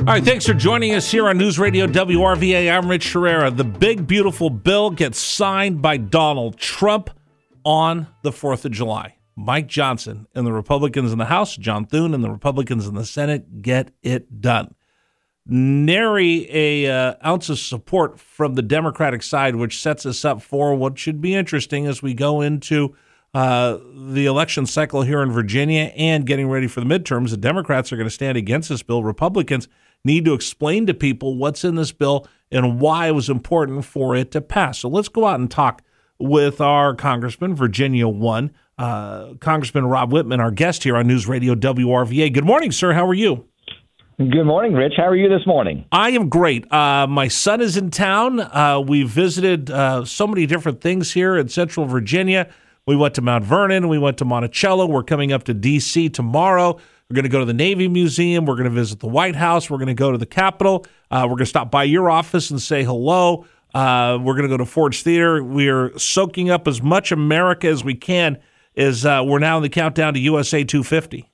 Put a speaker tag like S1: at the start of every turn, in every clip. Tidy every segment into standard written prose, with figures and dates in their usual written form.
S1: All right, thanks for joining us here on News Radio WRVA. I'm Rich Herrera. The big, beautiful bill gets signed by Donald Trump on the 4th of July. Mike Johnson and the Republicans in the House, John Thune and the Republicans in the Senate get it done. Nary a ounce of support from the Democratic side, which sets us up for what should be interesting as we go into the election cycle here in Virginia and getting ready for the midterms. The Democrats are going to stand against this bill. Republicans need to explain to people what's in this bill and why it was important for it to pass. So let's go out and talk with our Congressman, Virginia 1, Congressman Rob Wittman, our guest here on News Radio WRVA. Good morning, sir. How are you?
S2: Good morning, Rich. How are you this morning?
S1: I am great. My son is in town. We visited so many different things here in Central Virginia. We went to Mount Vernon. We went to Monticello. We're coming up to D.C. tomorrow. We're going to go to the Navy Museum. We're going to visit the White House. We're going to go to the Capitol. We're going to stop by your office and say hello. We're going to go to Ford's Theater. We're soaking up as much America as we can as we're now in the countdown to USA 250.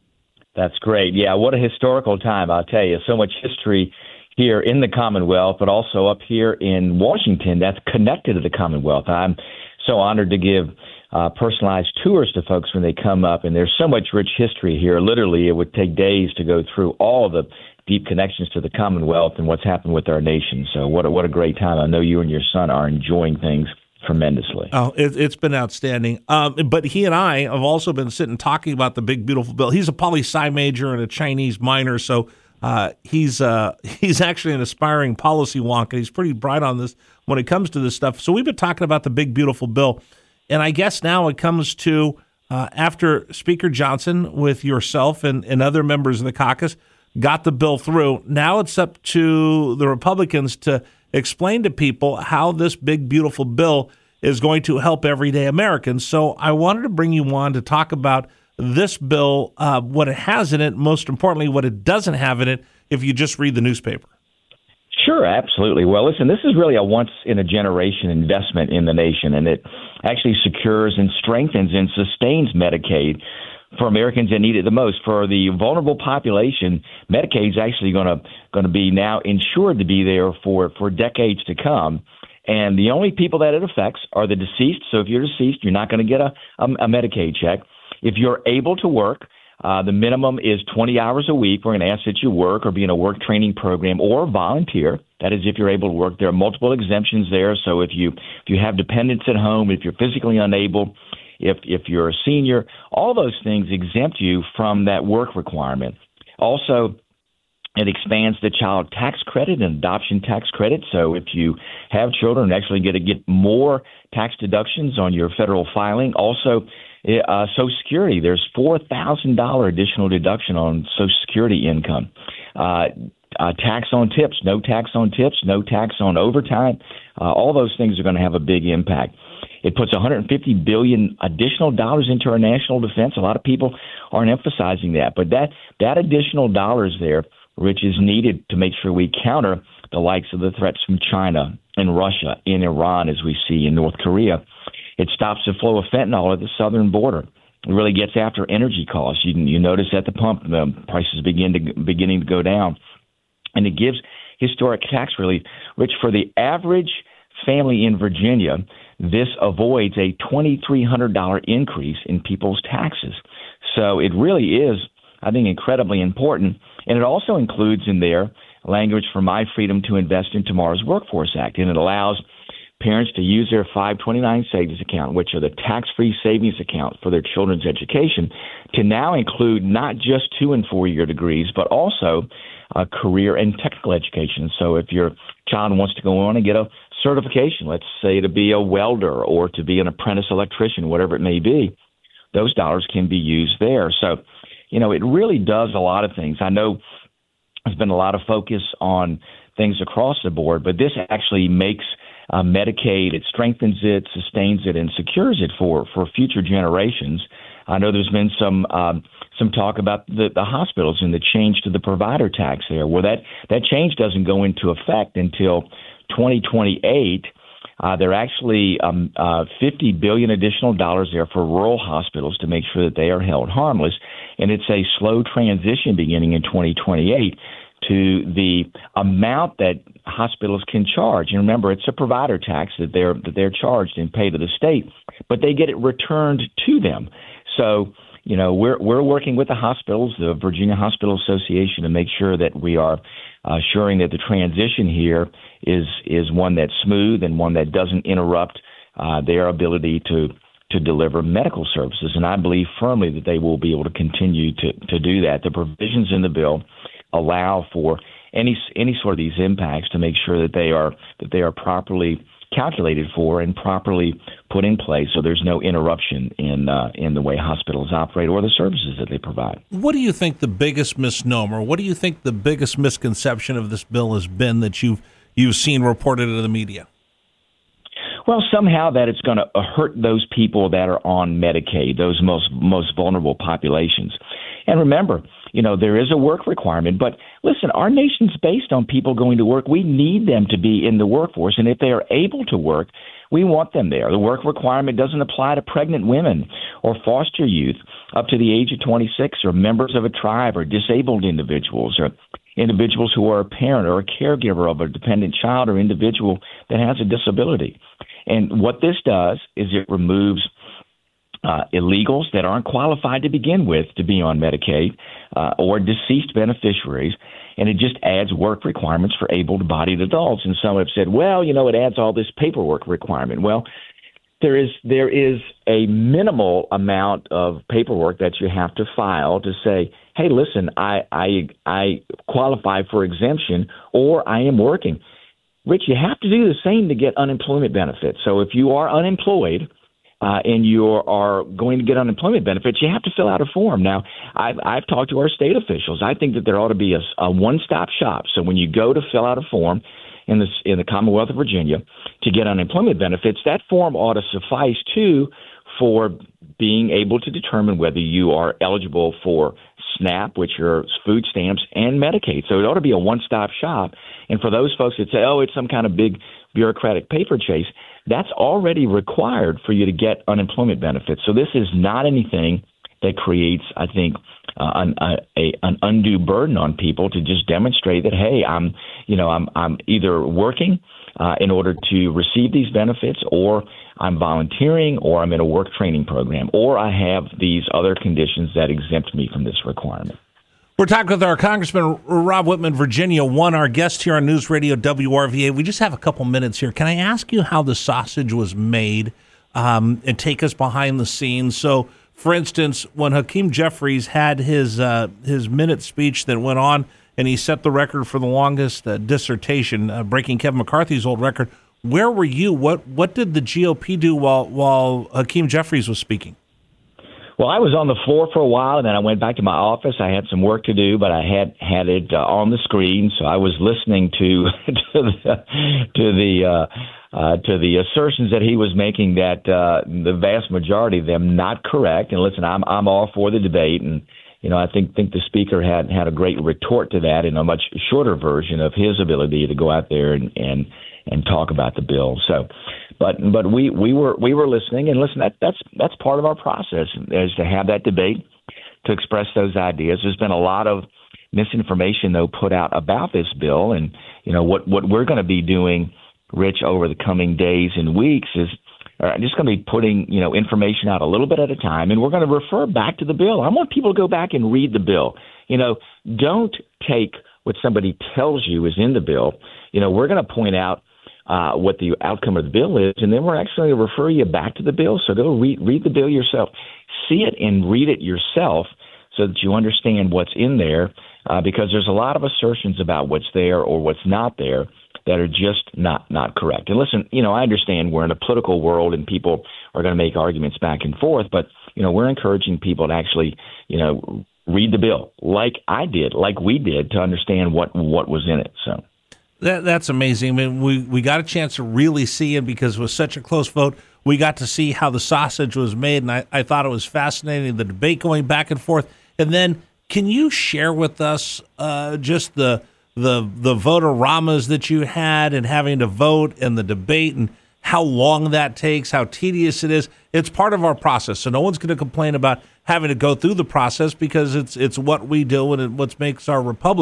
S2: That's great. Yeah, what a historical time, I'll tell you. So much history here in the Commonwealth, but also up here in Washington that's connected to the Commonwealth. I'm so honored to give personalized tours to folks when they come up, and there's so much rich history here. Literally, it would take days to go through all the deep connections to the Commonwealth and what's happened with our nation. So what a great time. I know you and your son are enjoying things tremendously.
S1: Oh, it's been outstanding. But he and I have also been sitting talking about the big, beautiful bill. He's a poli-sci major and a Chinese minor, so he's actually an aspiring policy wonk, and he's pretty bright on this when it comes to this stuff. So we've been talking about the big, beautiful bill. And I guess now it comes to after Speaker Johnson with yourself and other members of the caucus got the bill through, now it's up to the Republicans to explain to people how this big, beautiful bill is going to help everyday Americans. So I wanted to bring you on to talk about this bill, what it has in it, most importantly, what it doesn't have in it, if you just read the newspaper.
S2: Sure, absolutely. Well, listen, this is really a once-in-a-generation investment in the nation, and it actually secures and strengthens and sustains Medicaid for Americans that need it the most. For the vulnerable population, Medicaid is actually going to be now insured to be there for decades to come. And the only people that it affects are the deceased. So if you're deceased, you're not going to get a Medicaid check. If you're able to work, the minimum is 20 hours a week. We're going to ask that you work or be in a work training program or volunteer. That is, if you're able to work. There are multiple exemptions there. So if you have dependents at home, if you're physically unable, if you're a senior, all those things exempt you from that work requirement. Also, it expands the child tax credit and adoption tax credit. So if you have children, actually get more tax deductions on your federal filing. Also, Social Security, there's $4,000 additional deduction on Social Security income. Tax on tips, no tax on overtime. All those things are going to have a big impact. It puts $150 billion additional dollars into our national defense. A lot of people aren't emphasizing that, but that additional dollars there, Rich, is needed to make sure we counter the likes of the threats from China and Russia, in Iran, as we see in North Korea. It stops the flow of fentanyl at the southern border. It really gets after energy costs. You notice at the pump, the prices beginning to go down. And it gives historic tax relief, which for the average family in Virginia, this avoids a $2,300 increase in people's taxes. So it really is, I think, incredibly important. And it also includes in there language for My Freedom to Invest in Tomorrow's Workforce Act. And it allows parents to use their 529 savings account, which are the tax-free savings accounts for their children's education, to now include not just 2- and 4-year degrees, but also career and technical education. So if your child wants to go on and get a certification, let's say to be a welder or to be an apprentice electrician, whatever it may be, those dollars can be used there. So, it really does a lot of things. I know there's been a lot of focus on things across the board, but this actually makes Medicaid, it strengthens it, sustains it, and secures it for future generations. I know there's been some talk about the hospitals and the change to the provider tax there. Well, that change doesn't go into effect until 2028. There are actually $50 billion additional dollars there for rural hospitals to make sure that they are held harmless. And it's a slow transition beginning in 2028 to the amount that hospitals can charge. And remember, it's a provider tax that they're charged and paid to the state, but they get it returned to them. So, we're working with the hospitals, the Virginia Hospital Association, to make sure that we are assuring that the transition here is one that's smooth and one that doesn't interrupt their ability to deliver medical services. And I believe firmly that they will be able to continue to do that. The provisions in the bill allow for any sort of these impacts to make sure that they are properly calculated for and properly put in place, so there's no interruption in the way hospitals operate or the services that they provide.
S1: What do you think the biggest misnomer? What do you think the biggest misconception of this bill has been that you've seen reported in the media?
S2: Well, somehow that it's going to hurt those people that are on Medicaid, those most vulnerable populations. And remember, there is a work requirement, but listen, our nation's based on people going to work. We need them to be in the workforce, and if they are able to work, we want them there. The work requirement doesn't apply to pregnant women or foster youth up to the age of 26 or members of a tribe or disabled individuals or individuals who are a parent or a caregiver of a dependent child or individual that has a disability. And what this does is it removes illegals that aren't qualified to begin with to be on Medicaid or deceased beneficiaries, and it just adds work requirements for able-bodied adults. And some have said, well, it adds all this paperwork requirement. Well, there is a minimal amount of paperwork that you have to file to say, hey, listen, I qualify for exemption or I am working. Rich, you have to do the same to get unemployment benefits. So if you are unemployed and you are going to get unemployment benefits, you have to fill out a form. Now, I've talked to our state officials. I think that there ought to be a one-stop shop. So when you go to fill out a form in the Commonwealth of Virginia to get unemployment benefits, that form ought to suffice, too, for being able to determine whether you are eligible for SNAP, which are food stamps, and Medicaid. So it ought to be a one-stop shop. And for those folks that say, oh, it's some kind of big bureaucratic paper chase, that's already required for you to get unemployment benefits. So this is not anything that creates, I think, an undue burden on people to just demonstrate that, hey, I'm either working in order to receive these benefits, or I'm volunteering, or I'm in a work training program, or I have these other conditions that exempt me from this requirement.
S1: We're talking with our Congressman Rob Wittman, Virginia 1, our guest here on News Radio WRVA. We just have a couple minutes here. Can I ask you how the sausage was made and take us behind the scenes? So, for instance, when Hakeem Jeffries had his minute speech that went on, and he set the record for the longest dissertation, breaking Kevin McCarthy's old record, where were you? What did the GOP do while Hakeem Jeffries was speaking?
S2: Well, I was on the floor for a while, and then I went back to my office. I had some work to do, but I had it on the screen, so I was listening to the assertions that he was making, that the vast majority of them not correct. And listen, I'm all for the debate, and I think the speaker had a great retort to that in a much shorter version of his ability to go out there and talk about the bill. So, but we were listening, and listen, that's part of our process, is to have that debate, to express those ideas. There's been a lot of misinformation, though, put out about this bill, and what we're going to be doing, Rich, over the coming days and weeks is just going to be putting information out a little bit at a time, and we're going to refer back to the bill. I want people to go back and read the bill. Don't take what somebody tells you is in the bill. We're going to point out what the outcome of the bill is, and then we're actually going to refer you back to the bill. So go read the bill yourself. See it and read it yourself so that you understand what's in there, because there's a lot of assertions about what's there or what's not there that are just not correct. And listen, I understand we're in a political world and people are going to make arguments back and forth, but, we're encouraging people to actually, read the bill like I did, like we did, to understand what was in it. So
S1: that's amazing. I mean, we got a chance to really see it because it was such a close vote. We got to see how the sausage was made, and I thought it was fascinating, the debate going back and forth. And then can you share with us just the vote-a-ramas that you had and having to vote and the debate and how long that takes, how tedious it is? It's part of our process, so no one's going to complain about having to go through the process because it's what we do and what makes our republic.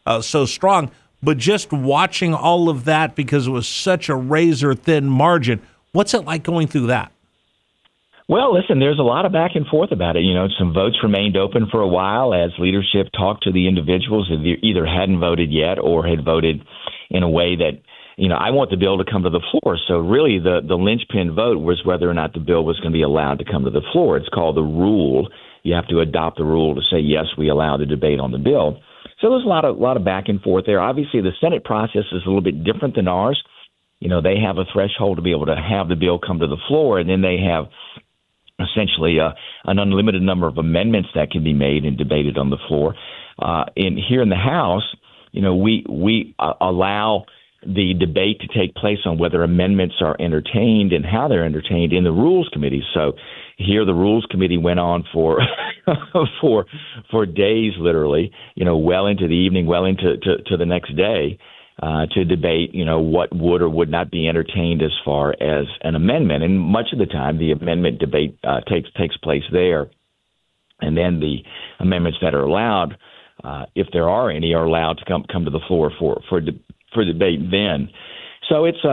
S1: so strong. But just watching all of that, because it was such a razor-thin margin, what's it like going through that?
S2: Well, listen, there's a lot of back and forth about it. You know, some votes remained open for a while as leadership talked to the individuals that either hadn't voted yet or had voted in a way that, you know, I want the bill to come to the floor. So really the linchpin vote was whether or not the bill was going to be allowed to come to the floor. It's called the rule. You have to adopt the rule to say, yes, we allow the debate on the bill. So there's a lot of back and forth there. Obviously, the Senate process is a little bit different than ours. You know, they have a threshold to be able to have the bill come to the floor, and then they have essentially an unlimited number of amendments that can be made and debated on the floor. Here in the House, you know, we allow the debate to take place on whether amendments are entertained and how they're entertained in the Rules Committee. So here the Rules Committee went on for for days, literally, you know, well into the evening, well into to the next day, to debate, you know, what would or would not be entertained as far as an amendment. And much of the time, the amendment debate takes place there. And then the amendments that are allowed, if there are any, are allowed to come to the floor for debate then. So it's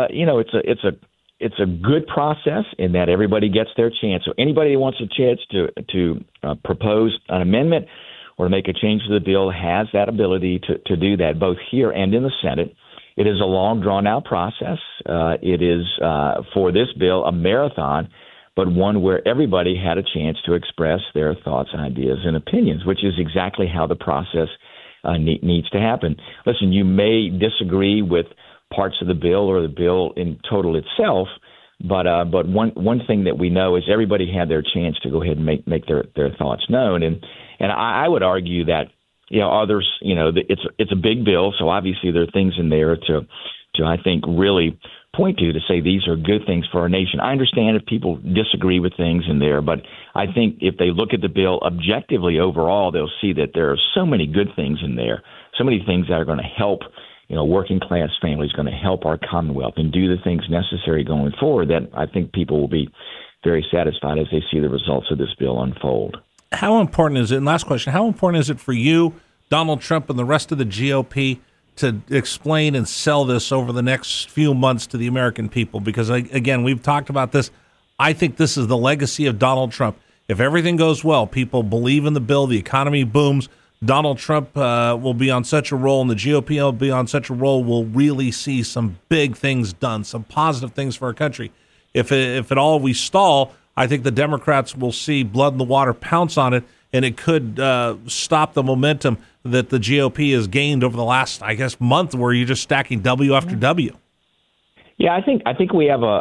S2: a good process in that everybody gets their chance. So anybody who wants a chance to propose an amendment or to make a change to the bill has that ability to do that, both here and in the Senate. It is a long, drawn-out process. It is, for this bill, a marathon, but one where everybody had a chance to express their thoughts, ideas, and opinions, which is exactly how the process needs to happen. Listen, you may disagree with parts of the bill or the bill in total itself, but one thing that we know is everybody had their chance to go ahead and make their thoughts known. And I would argue that, you know, others, you know, it's a big bill, so obviously there are things in there to I think really point to say these are good things for our nation. I understand if people disagree with things in there, but I think if they look at the bill objectively overall, they'll see that there are so many good things in there, so many things that are going to help, you know, working class families, going to help our Commonwealth and do the things necessary going forward, that I think people will be very satisfied as they see the results of this bill unfold.
S1: How important is it, and last question, how important is it for you, Donald Trump, and the rest of the GOP to explain and sell this over the next few months to the American people? Because, again, we've talked about this. I think this is the legacy of Donald Trump. If everything goes well, people believe in the bill, the economy booms, Donald Trump will be on such a roll, and the GOP will be on such a roll, we'll really see some big things done, some positive things for our country. If at all we stall, I think the Democrats will see blood in the water, pounce on it, and it could stop the momentum that the GOP has gained over the last, I guess, month, where you're just stacking W after W.
S2: Yeah, I think we have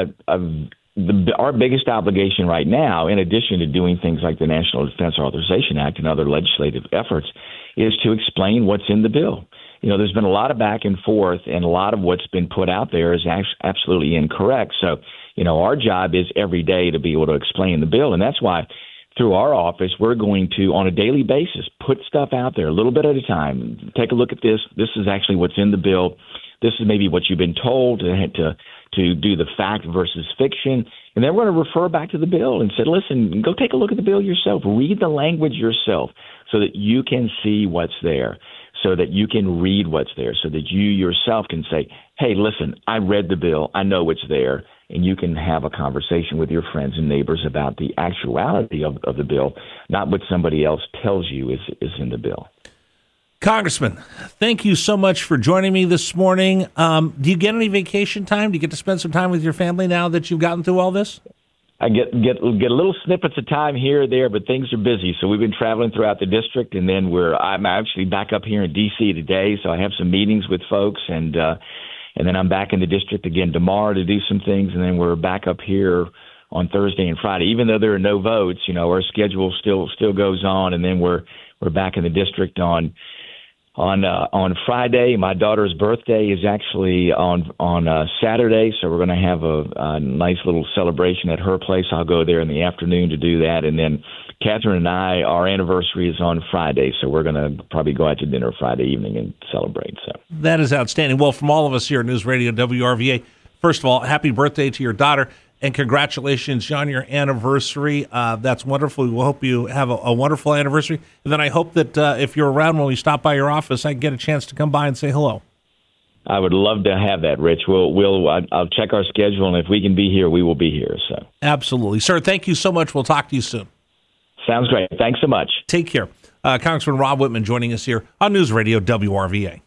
S2: our biggest obligation right now, in addition to doing things like the National Defense Authorization Act and other legislative efforts, is to explain what's in the bill. You know, there's been a lot of back and forth, and a lot of what's been put out there is absolutely incorrect. So, you know, our job is every day to be able to explain the bill, and that's why through our office, we're going to, on a daily basis, put stuff out there a little bit at a time. Take a look at this. This is actually what's in the bill. This is maybe what you've been told to do the fact versus fiction. And then we're going to refer back to the bill and say, listen, go take a look at the bill yourself. Read the language yourself so that you can see what's there, so that you can read what's there, so that you yourself can say, hey, listen, I read the bill. I know it's there. And you can have a conversation with your friends and neighbors about the actuality of the bill, not what somebody else tells you is in the bill.
S1: Congressman, thank you so much for joining me this morning. Do you get any vacation time? Do you get to spend some time with your family now that you've gotten through all this?
S2: I get little snippets of time here or there, but things are busy. So we've been traveling throughout the district, and then I'm actually back up here in D.C. today, so I have some meetings with folks, and then I'm back in the district again tomorrow to do some things, and then we're back up here on Thursday and Friday. Even though there are no votes, you know, our schedule still goes on, and then we're back in the district on Friday. My daughter's birthday is actually on Saturday, so we're going to have a nice little celebration at her place. I'll go there in the afternoon to do that, and then Catherine and I, our anniversary is on Friday, so we're going to probably go out to dinner Friday evening and celebrate. So
S1: that is outstanding. Well, from all of us here at News Radio WRVA, first of all, happy birthday to your daughter. and congratulations on your anniversary. That's wonderful. We hope you have a wonderful anniversary. And then I hope that if you're around when we stop by your office, I get a chance to come by and say hello.
S2: I would love to have that, Rich. I'll check our schedule, and if we can be here, we will be here. So
S1: absolutely. Sir, thank you so much. We'll talk to you soon.
S2: Sounds great. Thanks so much.
S1: Take care. Congressman Rob Wittman joining us here on News Radio WRVA.